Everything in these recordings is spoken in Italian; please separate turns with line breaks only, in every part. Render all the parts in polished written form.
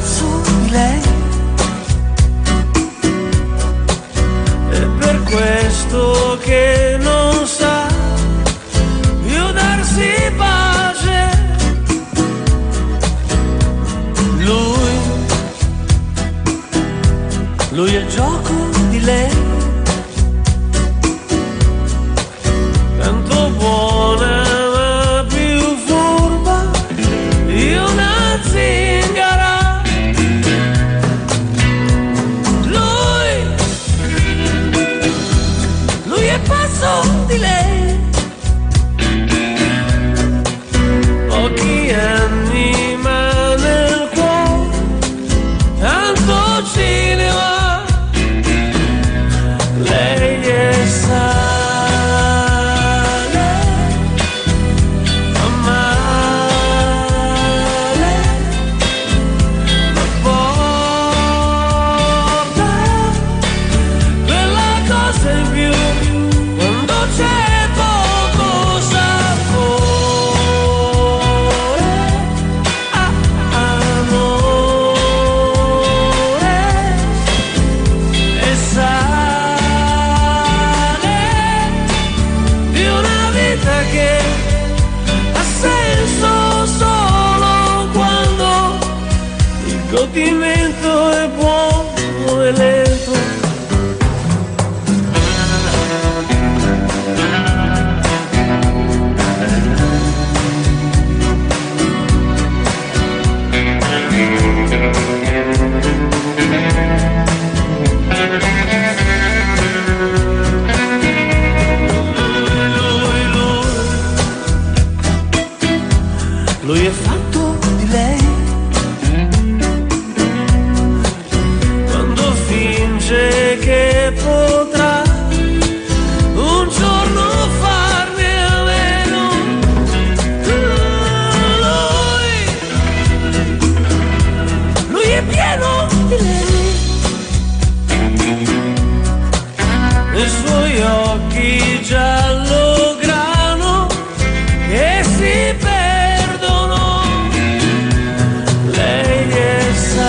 pazzo di lei. È per questo che non sa più darsi pace. Lui è gioco di lei. Tanto buona ma più furba di una zingara. Lui è pazzo di lei. Pochi anni ma nel cuore tanto cinema. Lei è godimento è buono e lento. Lui è fatto di lei. Che potrà un giorno farne a meno. Lui è pieno di lei. Nei suoi occhi giallo grano che si perdono. Lei è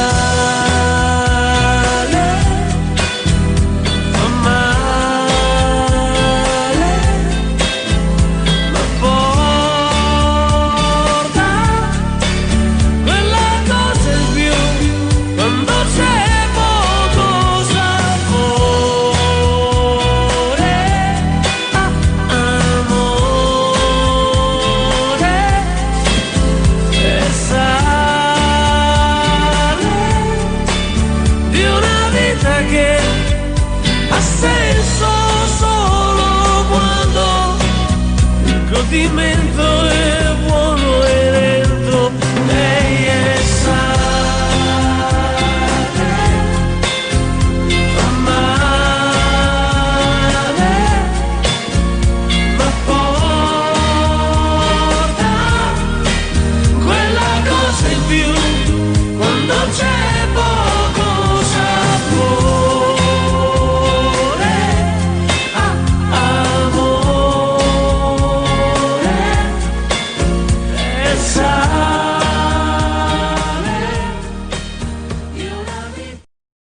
che ha senso solo quando il godimento